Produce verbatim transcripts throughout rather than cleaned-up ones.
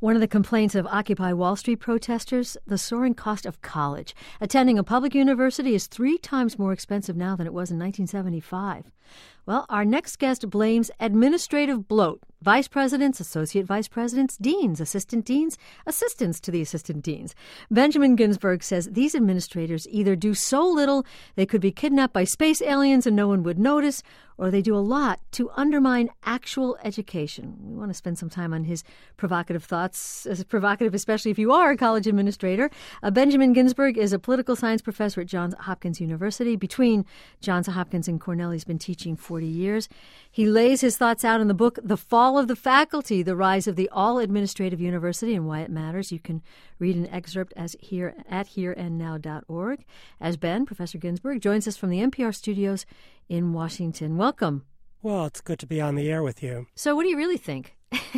One of the complaints of Occupy Wall Street protesters, the soaring cost of college. Attending a public university is three times more expensive now than it was in nineteen seventy-five. Well, our next guest blames administrative bloat. Vice presidents, associate vice presidents, deans, assistant deans, assistants to the assistant deans. Benjamin Ginsberg says these administrators either do so little they could be kidnapped by space aliens and no one would notice, or they do a lot to undermine actual education. We want to spend some time on his provocative thoughts, as provocative especially if you are a college administrator. Uh, Benjamin Ginsberg is a political science professor at Johns Hopkins University. Between Johns Hopkins and Cornell, he's been teaching forty years. He lays his thoughts out in the book, The Fall of the Faculty, The Rise of the All-Administrative University and Why It Matters. You can read an excerpt as here at here and now dot org. As Ben, Professor Ginsberg, joins us from the N P R studios in Washington. Welcome. Well, it's good to be on the air with you. So what do you really think?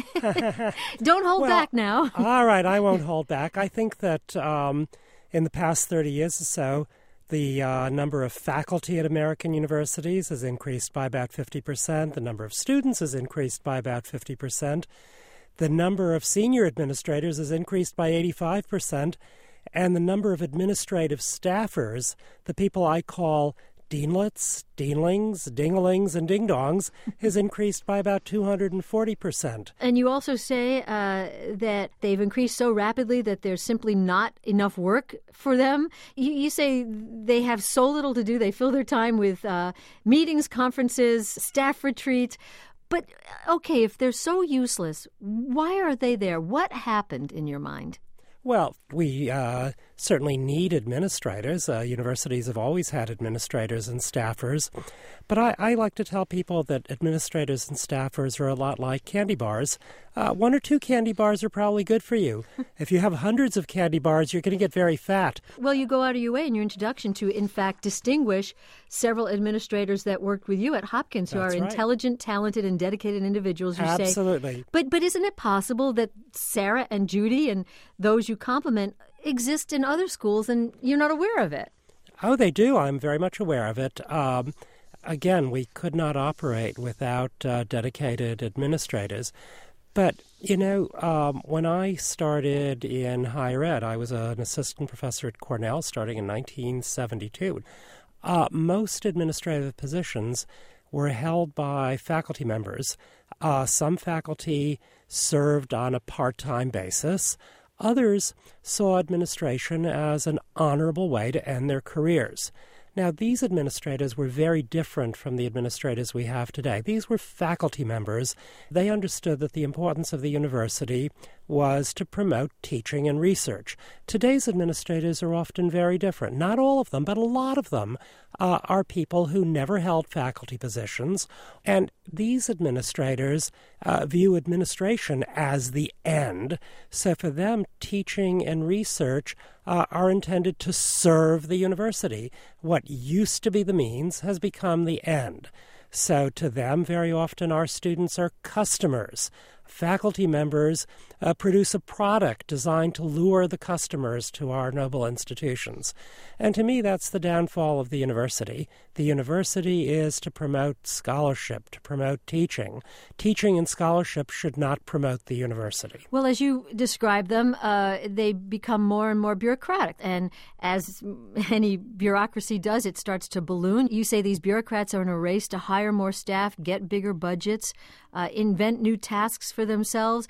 Don't hold well, back now. All right, I won't hold back. I think that um, in the past thirty years or so, the uh, number of faculty at American universities has increased by about fifty percent. The number of students has increased by about fifty percent. The number of senior administrators has increased by eighty-five percent. And the number of administrative staffers, the people I call deanlets, deanlings, dinglings, and ding-dongs, has increased by about two hundred forty percent. And you also say uh, that they've increased so rapidly that there's simply not enough work for them. You, you say they have so little to do. They fill their time with uh, meetings, conferences, staff retreats. But, okay, if they're so useless, why are they there? What happened in your mind? Well, we uh, certainly need administrators. Uh, universities have always had administrators and staffers. But I, I like to tell people that administrators and staffers are a lot like candy bars. Uh, one or two candy bars are probably good for you. If you have hundreds of candy bars, you're going to get very fat. Well, you go out of your way in your introduction to, in fact, distinguish several administrators that worked with you at Hopkins who That's are right. intelligent, talented, and dedicated individuals. You Absolutely. Say, but but isn't it possible that Sarah and Judy and those you compliment exist in other schools and you're not aware of it? Oh, they do. I'm very much aware of it. Um, again, we could not operate without uh, dedicated administrators. But, you know, um, when I started in higher ed, I was an assistant professor at Cornell starting in nineteen seventy-two. Uh, most administrative positions were held by faculty members. Uh, some faculty served on a part-time basis. Others saw administration as an honorable way to end their careers. Now, these administrators were very different from the administrators we have today. These were faculty members. They understood that the importance of the university was to promote teaching and research. Today's administrators are often very different. Not all of them, but a lot of them uh, are people who never held faculty positions. And these administrators uh, view administration as the end. So for them, teaching and research uh, are intended to serve the university. What used to be the means has become the end. So to them, very often our students are customers. Faculty members uh, produce a product designed to lure the customers to our noble institutions. And to me, that's the downfall of the university. The university is to promote scholarship, to promote teaching. Teaching and scholarship should not promote the university. Well, as you describe them, uh, they become more and more bureaucratic. And as any bureaucracy does, it starts to balloon. You say these bureaucrats are in a race to hire more staff, get bigger budgets, uh, invent new tasks for themselves.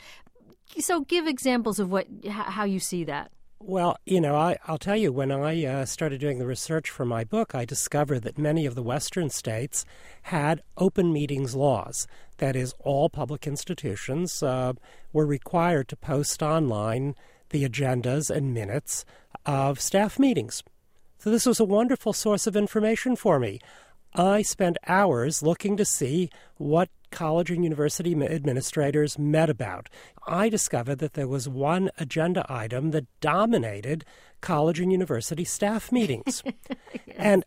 So give examples of what how you see that. Well, you know, I, I'll tell you, when I uh, started doing the research for my book, I discovered that many of the Western states had open meetings laws. That is, all public institutions uh, were required to post online the agendas and minutes of staff meetings. So this was a wonderful source of information for me. I spent hours looking to see what college and university administrators met about. I discovered that there was one agenda item that dominated college and university staff meetings. Yes. And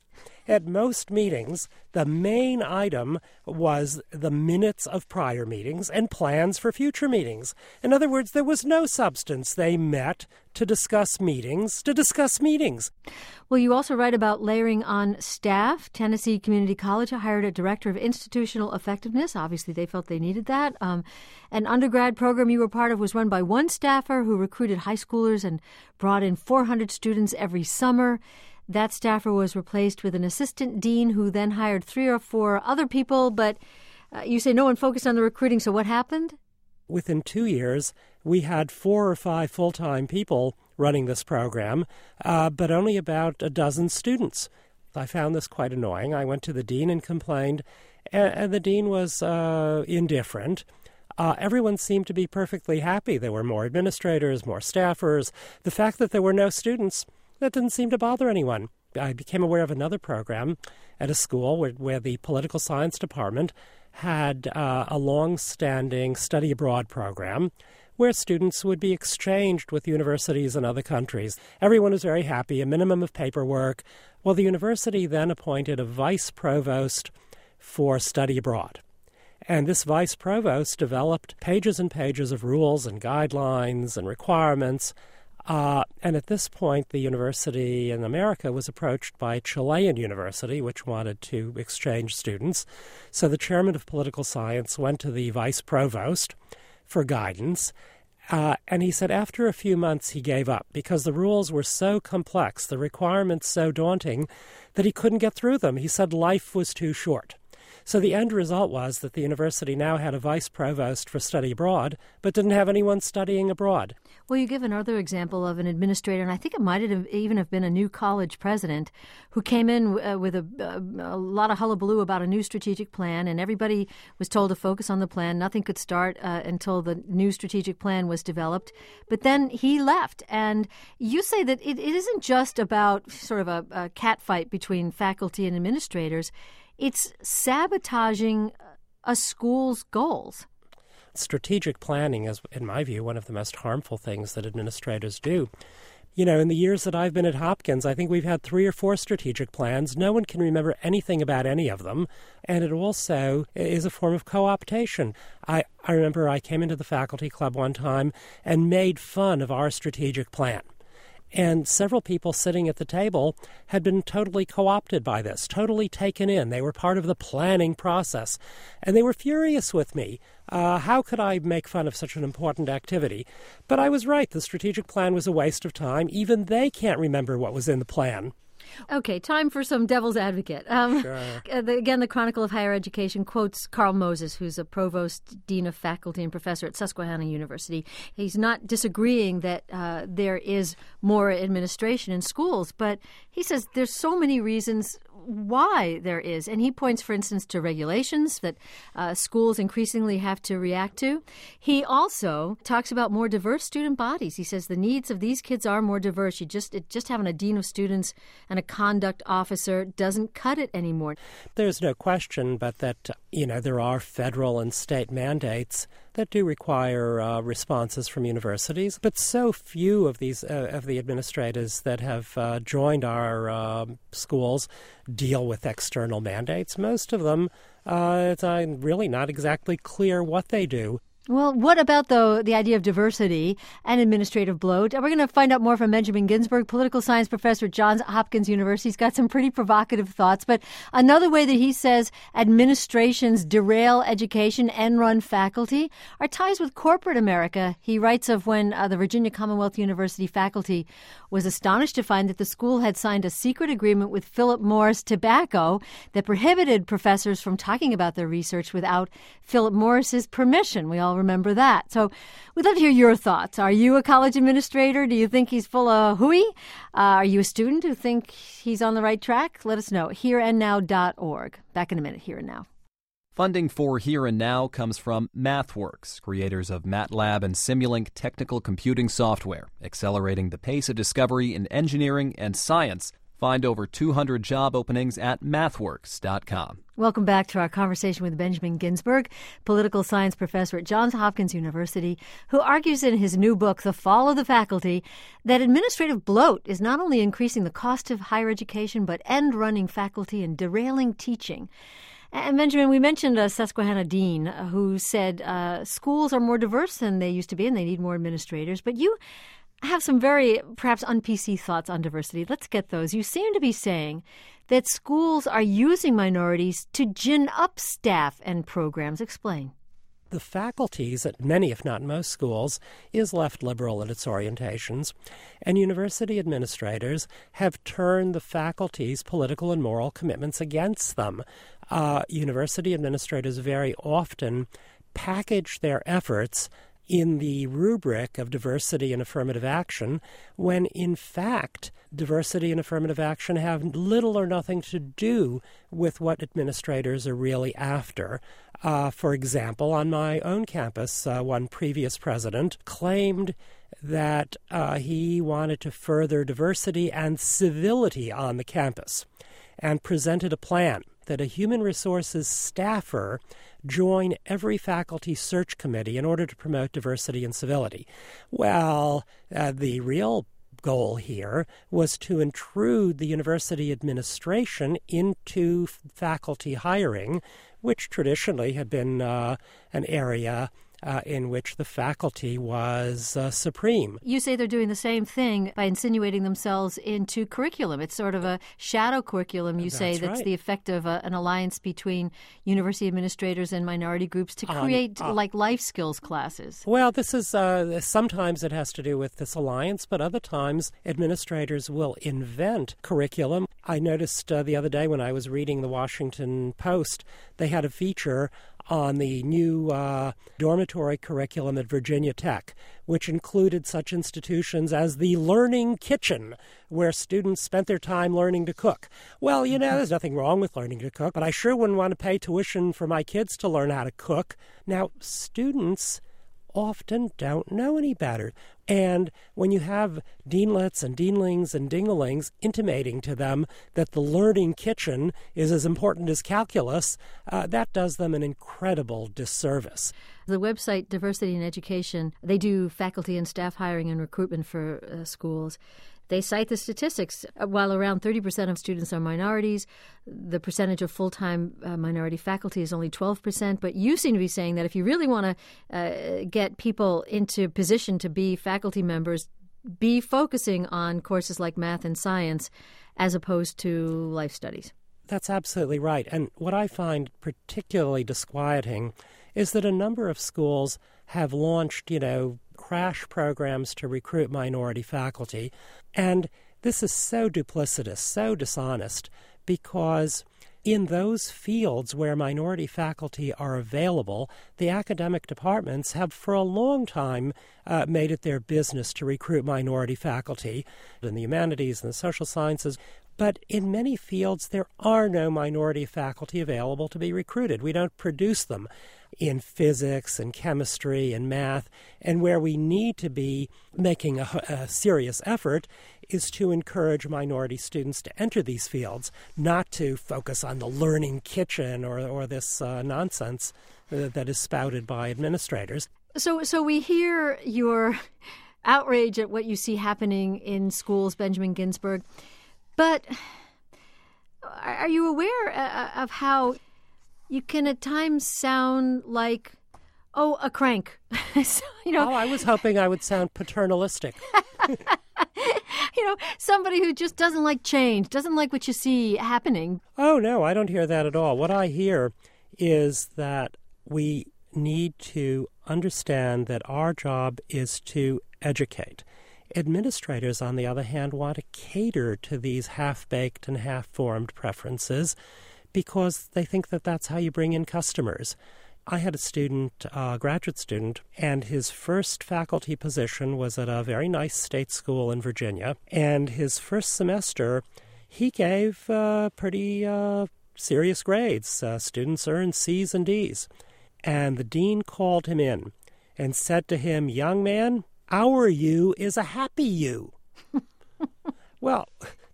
At most meetings, the main item was the minutes of prior meetings and plans for future meetings. In other words, there was no substance. They met to discuss meetings, to discuss meetings. Well, you also write about layering on staff. Tennessee Community College hired a director of institutional effectiveness. Obviously, they felt they needed that. Um, an undergrad program you were part of was run by one staffer who recruited high schoolers and brought in four hundred students every summer. That staffer was replaced with an assistant dean who then hired three or four other people. But uh, you say no one focused on the recruiting, so what happened? Within two years, we had four or five full-time people running this program, uh, but only about a dozen students. I found this quite annoying. I went to the dean and complained, and, and the dean was uh, indifferent. Uh, everyone seemed to be perfectly happy. There were more administrators, more staffers. The fact that there were no students, that didn't seem to bother anyone. I became aware of another program at a school where, where the political science department had uh, a long-standing study abroad program where students would be exchanged with universities in other countries. Everyone was very happy, a minimum of paperwork. Well, the university then appointed a vice provost for study abroad. And this vice provost developed pages and pages of rules and guidelines and requirements. Uh, and at this point, the university in America was approached by a Chilean university, which wanted to exchange students. So the chairman of political science went to the vice provost for guidance. Uh, and he said after a few months he gave up because the rules were so complex, the requirements so daunting, that he couldn't get through them. He said life was too short. So the end result was that the university now had a vice provost for study abroad, but didn't have anyone studying abroad. Well, you give another example of an administrator, and I think it might have even have been a new college president who came in uh, with a, a, a lot of hullabaloo about a new strategic plan, and everybody was told to focus on the plan. Nothing could start uh, until the new strategic plan was developed. But then he left, and you say that it, it isn't just about sort of a, a catfight between faculty and administrators. It's sabotaging a school's goals. Strategic planning is, in my view, one of the most harmful things that administrators do. You know, in the years that I've been at Hopkins, I think we've had three or four strategic plans. No one can remember anything about any of them. And it also is a form of co-optation. I, I remember I came into the faculty club one time and made fun of our strategic plan. And several people sitting at the table had been totally co-opted by this, totally taken in. They were part of the planning process. And they were furious with me. Uh, how could I make fun of such an important activity? But I was right. The strategic plan was a waste of time. Even they can't remember what was in the plan. Okay, time for some devil's advocate. Um, Sure. the, again, the Chronicle of Higher Education quotes Carl Moses, who's a provost, dean of faculty, and professor at Susquehanna University. He's not disagreeing that uh, there is more administration in schools, but he says there's so many reasons why there is. And he points, for instance, to regulations that uh, schools increasingly have to react to. He also talks about more diverse student bodies. He says the needs of these kids are more diverse. You just it, just having a dean of students and a conduct officer doesn't cut it anymore. There's no question but that, you know, there are federal and state mandates that do require uh, responses from universities, but so few of these uh, of the administrators that have uh, joined our uh, schools deal with external mandates. Most of them, uh, it's uh, really not exactly clear what they do. Well, what about, though, the idea of diversity and administrative bloat? We're going to find out more from Benjamin Ginsberg, political science professor at Johns Hopkins University. He's got some pretty provocative thoughts. But another way that he says administrations derail education and run faculty are ties with corporate America. He writes of when uh, the Virginia Commonwealth University faculty was astonished to find that the school had signed a secret agreement with Philip Morris Tobacco that prohibited professors from talking about their research without Philip Morris's permission. We all remember that. So we'd love to hear your thoughts. Are you a college administrator? Do you think he's full of hooey? Uh, are you a student who think he's on the right track? Let us know. here and now dot org. Back in a minute, Here and Now. Funding for Here and Now comes from MathWorks, creators of MATLAB and Simulink technical computing software, accelerating the pace of discovery in engineering and science. Find over two hundred job openings at mathworks dot com. Welcome back to our conversation with Benjamin Ginsberg, political science professor at Johns Hopkins University, who argues in his new book, The Fall of the Faculty, that administrative bloat is not only increasing the cost of higher education, but end-running faculty and derailing teaching. And Benjamin, we mentioned uh, Susquehanna Dean, uh, who said uh, schools are more diverse than they used to be and they need more administrators. But you have some very perhaps un-P C thoughts on diversity. Let's get those. You seem to be saying that schools are using minorities to gin up staff and programs. Explain. The faculties at many, if not most schools, is left liberal in its orientations, and university administrators have turned the faculty's political and moral commitments against them. Uh, university administrators very often package their efforts in the rubric of diversity and affirmative action, when in fact diversity and affirmative action have little or nothing to do with what administrators are really after. Uh, for example, on my own campus, uh, one previous president claimed that uh, he wanted to further diversity and civility on the campus and presented a plan that a human resources staffer join every faculty search committee in order to promote diversity and civility. Well, uh, the real goal here was to intrude the university administration into faculty hiring, which traditionally had been uh, an area Uh, in which the faculty was uh, supreme. You say they're doing the same thing by insinuating themselves into curriculum. It's sort of a shadow curriculum, you that's say, that's right. the effect of a, an alliance between university administrators and minority groups to create um, uh, like life skills classes. Well, this is uh, sometimes it has to do with this alliance, but other times administrators will invent curriculum. I noticed uh, the other day when I was reading the Washington Post, they had a feature on the new uh, dormitory curriculum at Virginia Tech, which included such institutions as the Learning Kitchen, where students spent their time learning to cook. Well, you know, there's nothing wrong with learning to cook, but I sure wouldn't want to pay tuition for my kids to learn how to cook. Now, students often don't know any better. And when you have deanlets and deanlings and dinglings intimating to them that the learning kitchen is as important as calculus, uh, that does them an incredible disservice. The website Diversity in Education, they do faculty and staff hiring and recruitment for uh, schools. They cite the statistics. While around thirty percent of students are minorities, the percentage of full-time uh, minority faculty is only twelve percent. But you seem to be saying that if you really want to uh, get people into position to be faculty members, be focusing on courses like math and science as opposed to life studies. That's absolutely right. And what I find particularly disquieting is that a number of schools have launched, you know, crash programs to recruit minority faculty. And this is so duplicitous, so dishonest, because in those fields where minority faculty are available, the academic departments have for a long time uh, made it their business to recruit minority faculty in the humanities and the social sciences. But in many fields, there are no minority faculty available to be recruited. We don't produce them in physics and chemistry and math. And where we need to be making a, a serious effort is to encourage minority students to enter these fields, not to focus on the learning kitchen or, or this uh, nonsense uh, that is spouted by administrators. So, so we hear your outrage at what you see happening in schools, Benjamin Ginsberg. But are you aware of how you can at times sound like, oh, a crank? so, you know, oh, I was hoping I would sound paternalistic. You know, somebody who just doesn't like change, doesn't like what you see happening. Oh, no, I don't hear that at all. What I hear is that we need to understand that our job is to educate. Administrators, on the other hand, want to cater to these half-baked and half-formed preferences because they think that that's how you bring in customers. I had a student, a graduate student, and his first faculty position was at a very nice state school in Virginia. And his first semester, he gave uh, pretty uh, serious grades. Uh, students earned C's and D's. And the dean called him in and said to him, "Young man, our you is a happy you." Well,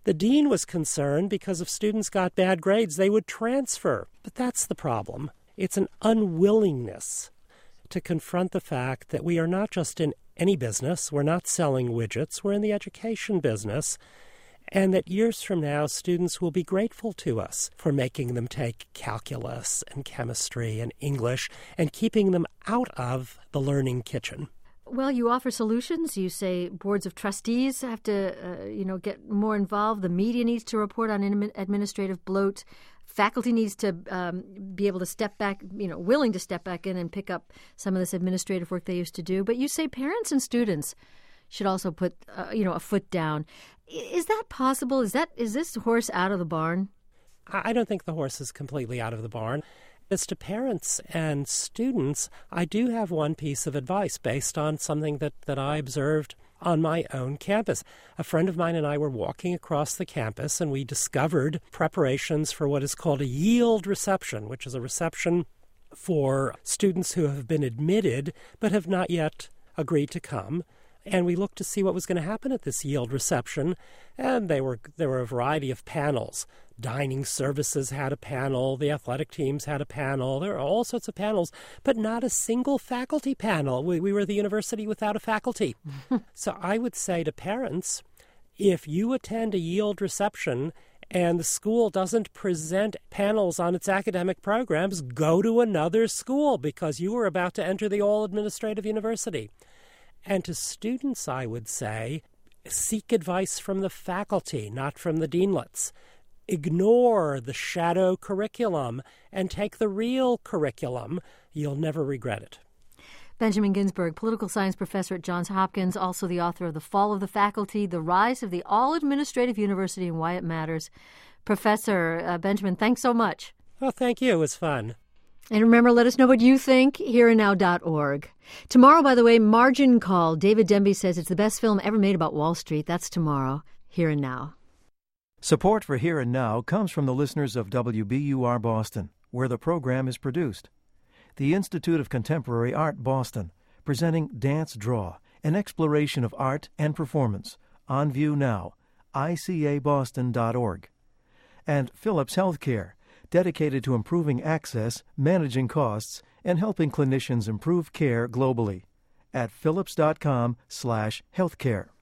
The dean was concerned because if students got bad grades, they would transfer. But that's the problem. It's an unwillingness to confront the fact that we are not just in any business. We're not selling widgets. We're in the education business. And that years from now, students will be grateful to us for making them take calculus and chemistry and English and keeping them out of the learning kitchen. Well, you offer solutions. You say boards of trustees have to, uh, you know, get more involved. The media needs to report on administrative bloat. Faculty needs to um, be able to step back, you know, willing to step back in and pick up some of this administrative work they used to do. But you say parents and students should also put, uh, you know, a foot down. Is that possible? Is that is this horse out of the barn? I don't think the horse is completely out of the barn. As to parents and students, I do have one piece of advice based on something that, that I observed on my own campus. A friend of mine and I were walking across the campus, and we discovered preparations for what is called a yield reception, which is a reception for students who have been admitted but have not yet agreed to come. And we looked to see what was going to happen at this yield reception, and they were there were a variety of panels. Dining services had a panel, the athletic teams had a panel, there were all sorts of panels, but not a single faculty panel. We, we were the university without a faculty. So I would say to parents, if you attend a yield reception and the school doesn't present panels on its academic programs, go to another school because you are about to enter the all-administrative university. And to students, I would say, seek advice from the faculty, not from the deanlets. Ignore the shadow curriculum and take the real curriculum. You'll never regret it. Benjamin Ginsberg, political science professor at Johns Hopkins, also the author of The Fall of the Faculty, The Rise of the All-Administrative University and Why It Matters. Professor uh, Benjamin, thanks so much. Well, thank you. It was fun. And remember, let us know what you think, here and now dot org. Tomorrow, by the way, Margin Call. David Denby says it's the best film ever made about Wall Street. That's tomorrow, Here and Now. Support for Here and Now comes from the listeners of W B U R Boston, where the program is produced. The Institute of Contemporary Art Boston, presenting Dance Draw, an exploration of art and performance, on view now, I C A boston dot org. And Philips Healthcare, dedicated to improving access, managing costs, and helping clinicians improve care globally at philips dot com slash healthcare.